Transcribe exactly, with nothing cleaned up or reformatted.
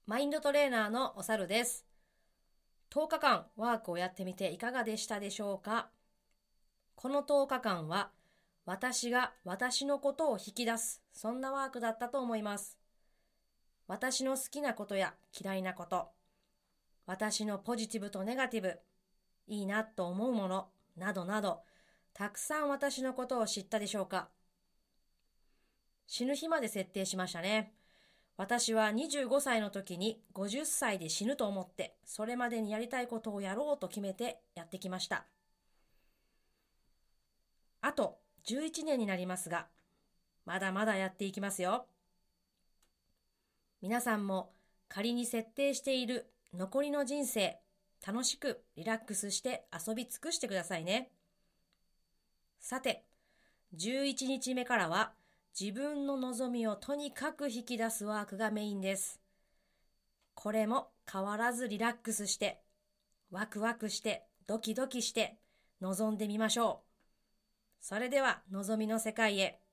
マインドトレーナーのおさるです。とおかかんワークをやってみていかがでしたでしょうか。このとおかかんは私が私のことを引き出す、そんなワークだったと思います。私の好きなことや嫌いなこと、私のポジティブとネガティブ、いいなと思うものなどなど、たくさん私のことを知ったでしょうか。死ぬ日まで設定しましたね。私はにじゅうごさいの時にごじゅっさいで死ぬと思って、それまでにやりたいことをやろうと決めてやってきました。あとじゅういちねんになりますが、まだまだやっていきますよ。皆さんも仮に設定している残りの人生、楽しくリラックスして遊び尽くしてくださいね。さて、じゅういちにちめからは自分の望みをとにかく引き出すワークがメインです。これも変わらずリラックスして、ワクワクして、ドキドキして臨んでみましょう。それでは望みの世界へ。